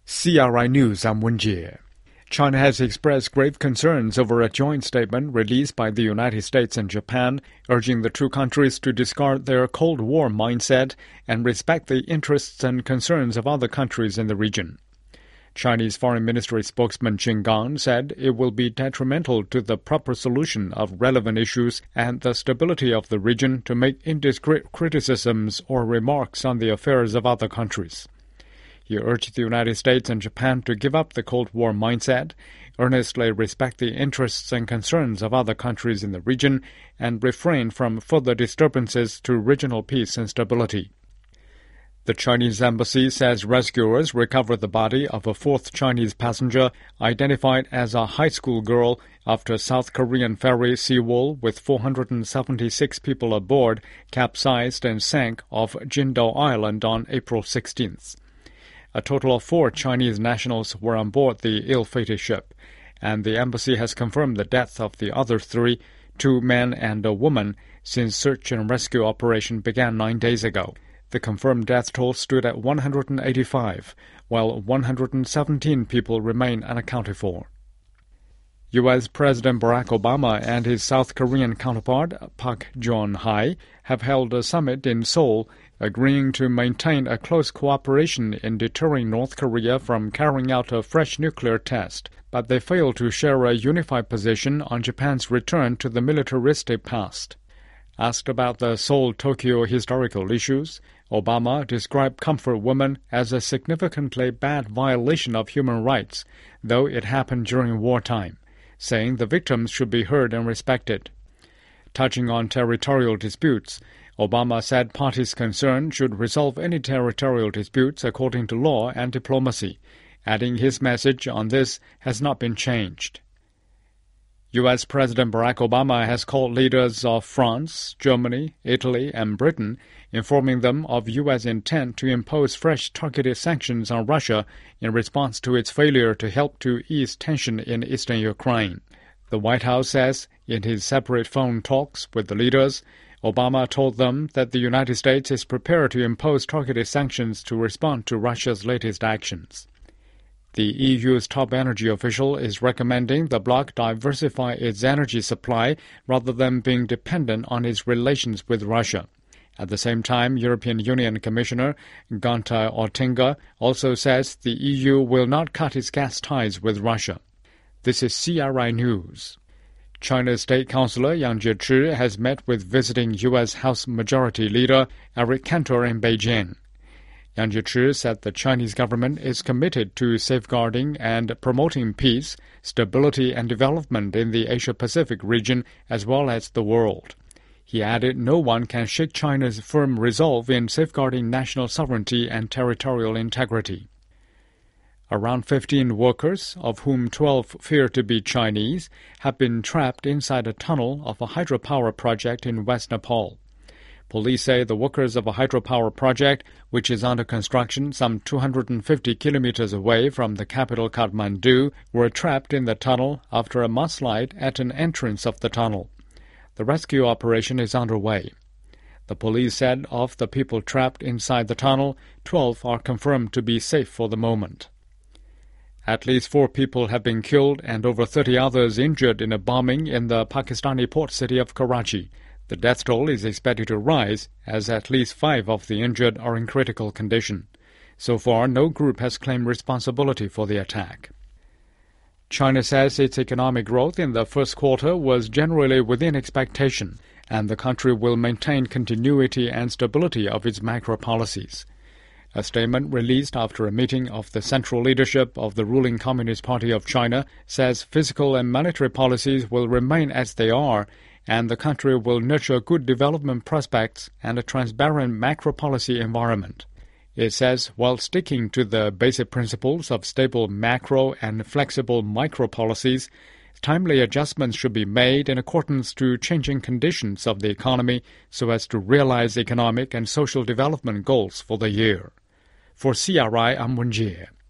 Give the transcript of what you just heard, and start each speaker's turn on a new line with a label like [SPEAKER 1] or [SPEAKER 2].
[SPEAKER 1] CRI News, I'm Wenjie. China has expressed grave concerns over a joint statement released by the United States and Japan, urging the two countries to discard their Cold War mindset and respect the interests and concerns of other countries in the region. Chinese Foreign Ministry spokesman Qin Gang said it will be detrimental to the proper solution of relevant issues and the stability of the region to make indiscreet criticisms or remarks on the affairs of other countries. He urged the United States and Japan to give up the Cold War mindset, earnestly respect the interests and concerns of other countries in the region, and refrain from further disturbances to regional peace and stability. The Chinese embassy says rescuers recovered the body of a fourth Chinese passenger identified as a high school girl after South Korean ferry Seawol with 476 people aboard capsized and sank off Jingdao Island on April 16th. A total of 4 Chinese nationals were on board the ill-fated ship, and the embassy has confirmed the death of the other 3, 2 men and a woman, since search and rescue operation began 9 days ago. The confirmed death toll stood at 185, while 117 people remain unaccounted for. U.S. President Barack Obama and his South Korean counterpart, Park Geun-hye, have held a summit in Seoul, agreeing to maintain a close cooperation in deterring North Korea from carrying out a fresh nuclear test, but they failed to share a unified position on Japan's return to the militaristic past. Asked about the Seoul-Tokyo historical issues, Obama described Comfort Woman as a significantly bad violation of human rights, though it happened during wartime, saying the victims should be heard and respected. Touching on territorial disputes, Obama said parties concerned should resolve any territorial disputes according to law and diplomacy, adding his message on this has not been changed. U.S. President Barack Obama has called leaders of France, Germany, Italy, and Britain, informing them of U.S. intent to impose fresh targeted sanctions on Russia in response to its failure to help to ease tension in eastern Ukraine. The White House says, in his separate phone talks with the leaders, Obama told them that the United States is prepared to impose targeted sanctions to respond to Russia's latest actions. The EU's top energy official is recommending the bloc diversify its energy supply rather than being dependent on its relations with Russia. At the same time, European Union Commissioner Gunther Oettinger also says the EU will not cut its gas ties with Russia. This is CRI News. China's State Councilor Yang Jiechi has met with visiting U.S. House Majority Leader Eric Cantor in Beijing. Yang Jiechi said the Chinese government is committed to safeguarding and promoting peace, stability and development in the Asia-Pacific region as well as the world. He added no one can shake China's firm resolve in safeguarding national sovereignty and territorial integrity. Around 15 workers, of whom 12 fear to be Chinese, have been trapped inside a tunnel of a hydropower project in West Nepal. Police say the workers of a hydropower project, which is under construction some 250 kilometers away from the capital Kathmandu, were trapped in the tunnel after a mudslide at an entrance of the tunnel. The rescue operation is underway. The police said of the people trapped inside the tunnel, 12 are confirmed to be safe for the moment. At least 4 people have been killed and over 30 others injured in a bombing in the Pakistani port city of Karachi. The death toll is expected to rise as at least 5 of the injured are in critical condition. So far, no group has claimed responsibility for the attack. China says its economic growth in the first quarter was generally within expectation, and the country will maintain continuity and stability of its macro policies. A statement released after a meeting of the central leadership of the ruling Communist Party of China says fiscal and monetary policies will remain as they are, and the country will nurture good development prospects and a transparent macro policy environment. It says while sticking to the basic principles of stable macro and flexible micro policies, timely adjustments should be made in accordance to changing conditions of the economy so as to realize economic and social development goals for the year. For CRI, I'm Wenjie.